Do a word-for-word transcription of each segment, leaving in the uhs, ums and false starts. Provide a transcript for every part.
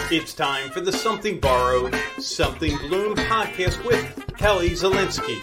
It's time for the Something Borrowed, Something Bloomed podcast with Kelly Zielinski.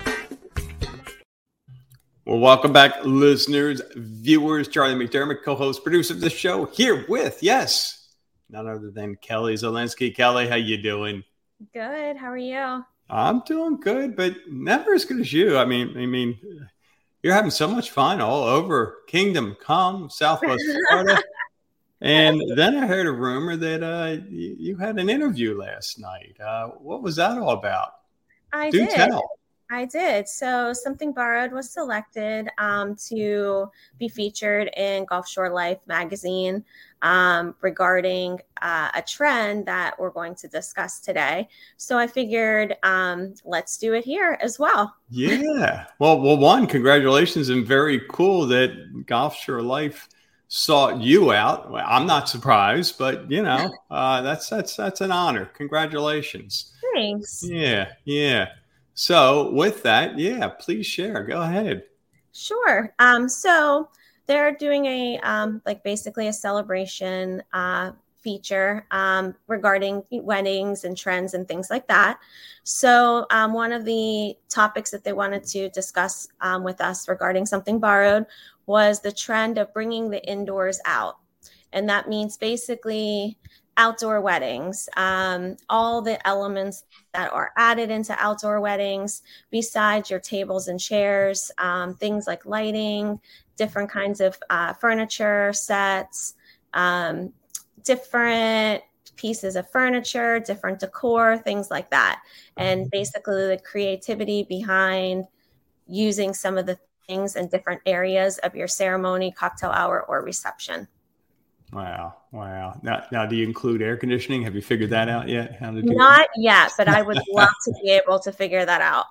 Well, welcome back, listeners, viewers. Charlie McDermott, co-host, producer of the show, here with, yes, none other than Kelly Zielinski. Kelly, how you doing? Good. How are you? I'm doing good, but never as good as you. I mean, I mean, you're having so much fun all over Kingdom Come, Southwest Florida. And then I heard a rumor that uh, you, you had an interview last night. Uh, what was that all about? I Do did. tell. I did. So Something Borrowed was selected um, to be featured in Gulf Shore Life magazine um, regarding uh, a trend that we're going to discuss today. So I figured um, let's do it here as well. Yeah. Well, well, one, congratulations, and very cool that Gulf Shore Life sought you out. Well, I'm not surprised, but you know, uh, that's that's that's an honor. Congratulations. Thanks. Yeah, yeah. So with that, yeah, please share. Go ahead. Sure. Um, so they're doing a um, like basically a celebration uh, feature um, regarding weddings and trends and things like that. So um, one of the topics that they wanted to discuss um, with us regarding Something Borrowed was the trend of bringing the indoors out. And that means basically outdoor weddings, um, all the elements that are added into outdoor weddings, besides your tables and chairs, um, things like lighting, different kinds of uh, furniture sets, um, different pieces of furniture, different decor, things like that. And basically the creativity behind using some of the things in different areas of your ceremony, cocktail hour, or reception. Wow. Wow. Now, now, do you include air conditioning? Have you figured that out yet? How to do Not yet, but I would love to be able to figure that out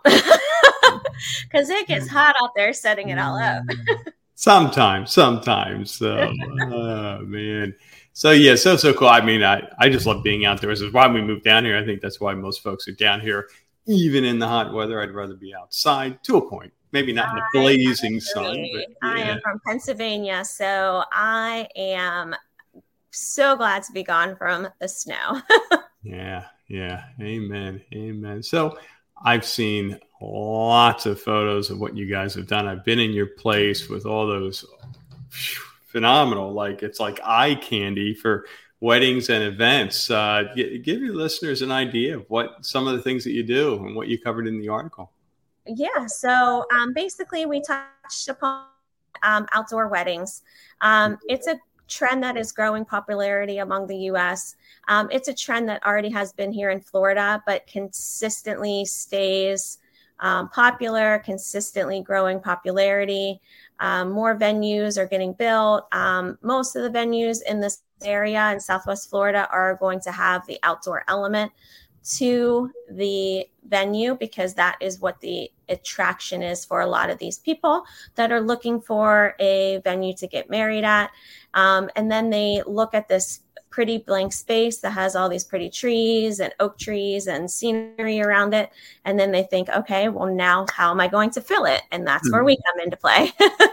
because it gets hot out there setting it all up. Sometimes, sometimes. So, oh, man. So, yeah, so, so cool. I mean, I, I just love being outdoors. It's why we moved down here. I think that's why most folks are down here, even in the hot weather. I'd rather be outside to a point. Maybe not in the blazing sun. But yeah. I am from Pennsylvania, so I am so glad to be gone from the snow. yeah, yeah. Amen. Amen. So I've seen lots of photos of what you guys have done. I've been in your place with all those phew, phenomenal, like it's like eye candy for weddings and events. Uh, give, give your listeners an idea of what some of the things that you do and what you covered in the article. Yeah. So um, basically we touched upon um, outdoor weddings. Um, it's a trend that is growing popularity among the U S. Um, it's a trend that already has been here in Florida, but consistently stays um, popular, consistently growing popularity. Um, more venues are getting built. Um, most of the venues in this area in Southwest Florida are going to have the outdoor element to the venue because that is what the attraction is for a lot of these people that are looking for a venue to get married at. Um, and then they look at this pretty blank space that has all these pretty trees and oak trees and scenery around it. And then they think, okay, well, now how am I going to fill it? And that's mm-hmm. where we come into play.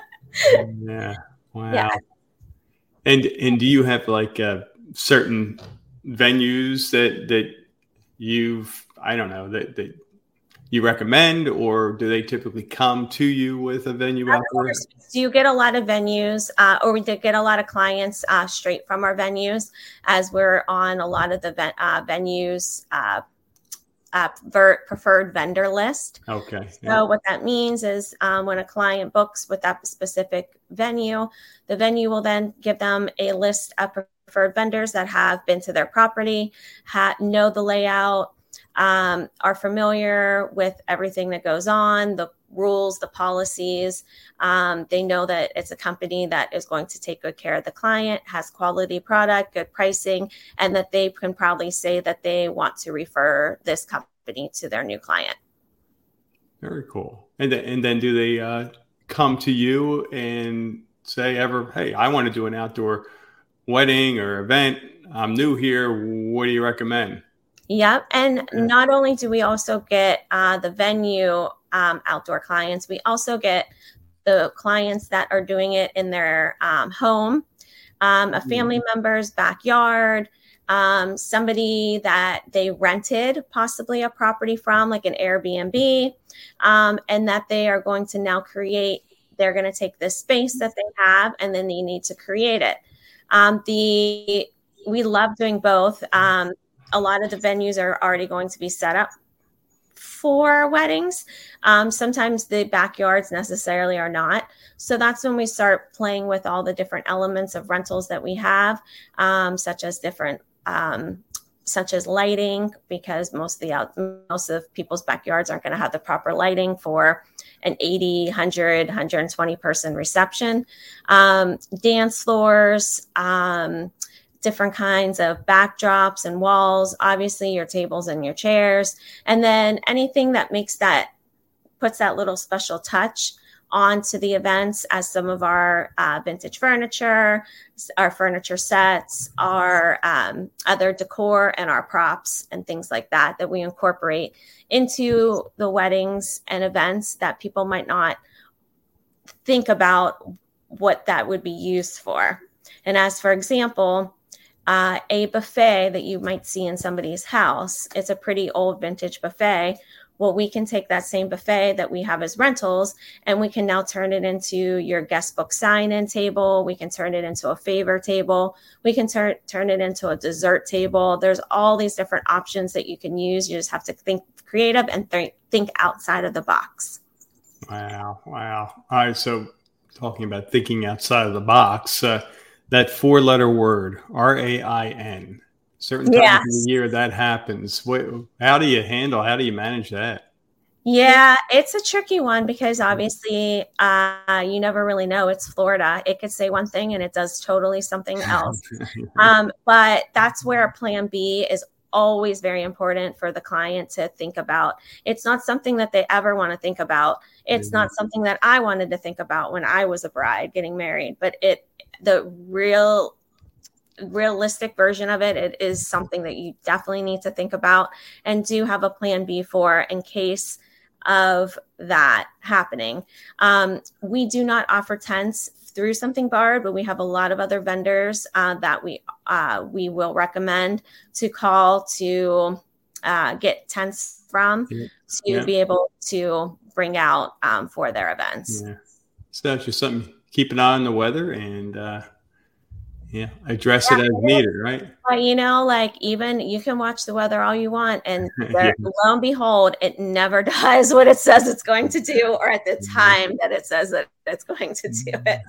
yeah. Wow. Yeah. And, and do you have like uh, certain venues that, that you've, I don't know, that, that you recommend, or do they typically come to you with a venue out there? Do you get a lot of venues, uh, or we did get a lot of clients uh, straight from our venues, as we're on a lot of the ven- uh, venues uh, uh, ver- preferred vendor list. Okay. So yeah. what that means is um, when a client books with that specific venue, the venue will then give them a list of preferred vendors that have been to their property, ha- know the layout, um, are familiar with everything that goes on, the rules, the policies. Um, they know that it's a company that is going to take good care of the client, has quality product, good pricing, and that they can probably say that they want to refer this company to their new client. Very cool. And then, and then do they uh, come to you and say ever, hey, I want to do an outdoor wedding or event. I'm new here. What do you recommend? Yep. And yeah. Not only do we also get uh, the venue um, outdoor clients, we also get the clients that are doing it in their um, home, um, a family member's backyard, um, somebody that they rented possibly a property from, like an Airbnb, um, and that they are going to now create, they're going to take this space that they have and then they need to create it. Um, the we love doing both. Um, a lot of the venues are already going to be set up for weddings. Um, sometimes the backyards necessarily are not. So that's when we start playing with all the different elements of rentals that we have, um, such as different, um, such as lighting, because most of the out, most of people's backyards aren't going to have the proper lighting for an eighty, one hundred, one hundred twenty person reception. Um, dance floors, um, different kinds of backdrops and walls, obviously your tables and your chairs, and then anything that makes that, puts that little special touch onto the events, as some of our uh, vintage furniture, our furniture sets, our um, other decor and our props and things like that, that we incorporate into the weddings and events that people might not think about what that would be used for. And as for example, Uh, a buffet that you might see in somebody's house. It's a pretty old vintage buffet. Well, we can take that same buffet that we have as rentals, and we can now turn it into your guest book sign-in table. We can turn it into a favor table. We can turn turn it into a dessert table. There's all these different options that you can use. You just have to think creative and th- think outside of the box. Wow. Wow. All right. So talking about thinking outside of the box, uh, that four letter word, R A I N, certain times Yes. of the year that happens. What, how do you handle, how do you manage that? Yeah, it's a tricky one because obviously uh, you never really know. It's Florida. It could say one thing and it does totally something else. Um, but that's where plan B is always very important for the client to think about. It's not something that they ever want to think about. It's mm-hmm. not something that I wanted to think about when I was a bride getting married, but it, the real realistic version of it, it is something that you definitely need to think about and do have a plan B for in case of that happening. Um, we do not offer tents through Something Borrowed, but we have a lot of other vendors uh, that we uh, we will recommend to call to uh, get tents from yeah. to yeah. be able to bring out um, for their events. Yeah. So that's just something, keep an eye on the weather and uh, yeah, address yeah, it as needed, right? But you know, like even you can watch the weather all you want, and there, yeah. lo and behold, it never does what it says it's going to do, or at the time that it says that it's going to do it.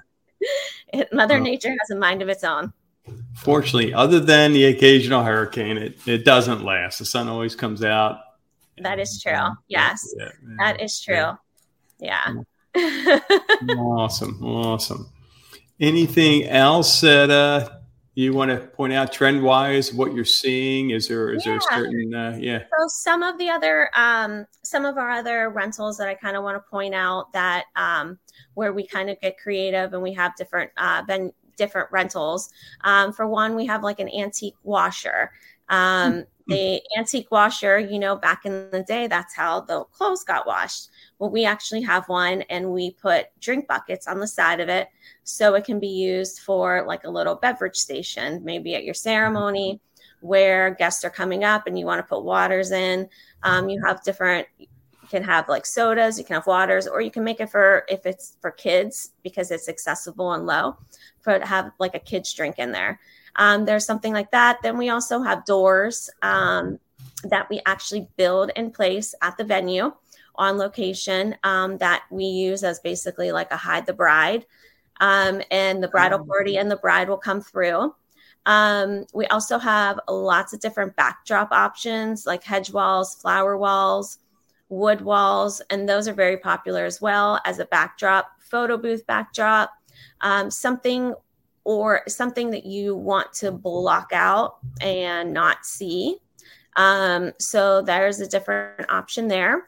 it Mother well, Nature has a mind of its own. Fortunately, other than the occasional hurricane, it, it doesn't last. The sun always comes out. That is true. Yes, yeah, yeah, that is true. Yeah. yeah. Awesome. Awesome. Anything else that uh, you want to point out trend wise, what you're seeing? Is there, is yeah. there a certain, uh, yeah. So some of the other, um, some of our other rentals that I kind of want to point out that um, where we kind of get creative and we have different, uh, ben- different rentals. Um, for one, we have like an antique washer. Um, mm-hmm. The antique washer, you know, back in the day, that's how the clothes got washed. Well, we actually have one and we put drink buckets on the side of it. So it can be used for like a little beverage station, maybe at your ceremony where guests are coming up and you want to put waters in. Um, you have different, you can have like sodas, you can have waters, or you can make it for, if it's for kids, because it's accessible and low, for to have like a kid's drink in there. Um, there's something like that. Then we also have doors um, that we actually build in place at the venue on location um, that we use as basically like a hide the bride. Um, and the bridal party and the bride will come through. Um, we also have lots of different backdrop options like hedge walls, flower walls, wood walls, and those are very popular as well as a backdrop, photo booth backdrop, um, something or something that you want to block out and not see. Um, so there's a different option there.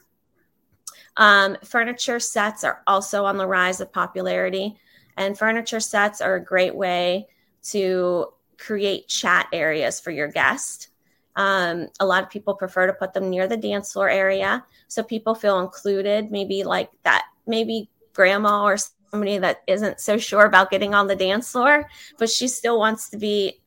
Um, furniture sets are also on the rise of popularity. And furniture sets are a great way to create chat areas for your guest. Um, a lot of people prefer to put them near the dance floor area so people feel included, maybe like that, maybe grandma or somebody that isn't so sure about getting on the dance floor, but she still wants to be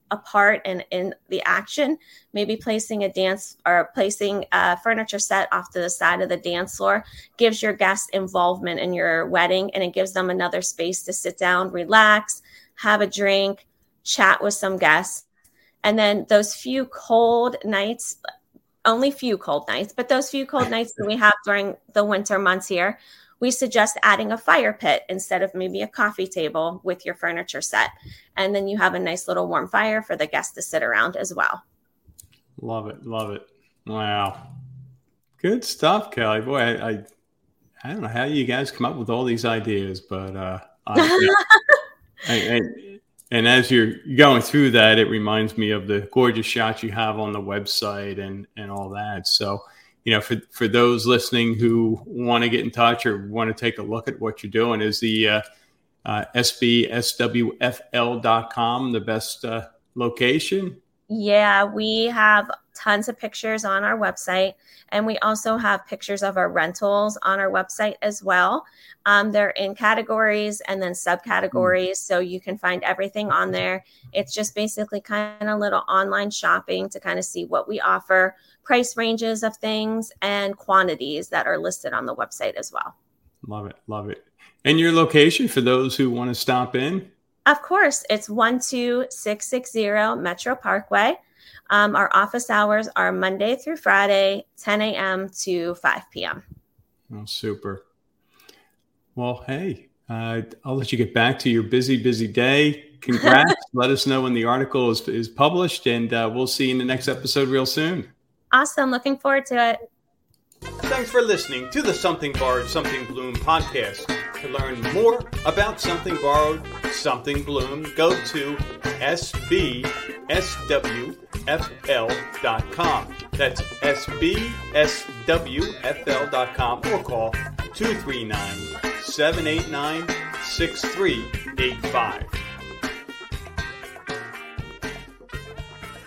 a part in, in the action, maybe placing a dance or placing a furniture set off to the side of the dance floor gives your guests involvement in your wedding, and it gives them another space to sit down, relax, have a drink, chat with some guests. And then those few cold nights, only few cold nights, but those few cold nights that we have during the winter months here, we suggest adding a fire pit instead of maybe a coffee table with your furniture set. And then you have a nice little warm fire for the guests to sit around as well. Love it. Love it. Wow. Good stuff, Kelly. Boy, I, I, I don't know how you guys come up with all these ideas, but uh, I, I, I, and as you're going through that, it reminds me of the gorgeous shots you have on the website and, and all that. So, you know, for, for those listening who want to get in touch or want to take a look at what you're doing, is the uh, uh, S B S W F L dot com the best uh, location? Yeah, we have tons of pictures on our website, and we also have pictures of our rentals on our website as well. Um, they're in categories and then subcategories, mm. so you can find everything on there. It's just basically kind of little online shopping to kind of see what we offer, price ranges of things, and quantities that are listed on the website as well. Love it. Love it. And your location for those who want to stop in? Of course, it's one two six six zero Metro Parkway. Um, our office hours are Monday through Friday, ten a.m. to five p.m. Oh, super. Well, hey, uh, I'll let you get back to your busy, busy day. Congrats. Let us know when the article is, is published, and uh, we'll see you in the next episode real soon. Awesome. Looking forward to it. Thanks for listening to the Something Borrowed, Something Bloomed podcast. To learn more about Something Borrowed, Something Bloomed, go to S B S W F L dot com. That's S B S W F L dot com, or call two three nine, seven eight nine, six three eight five.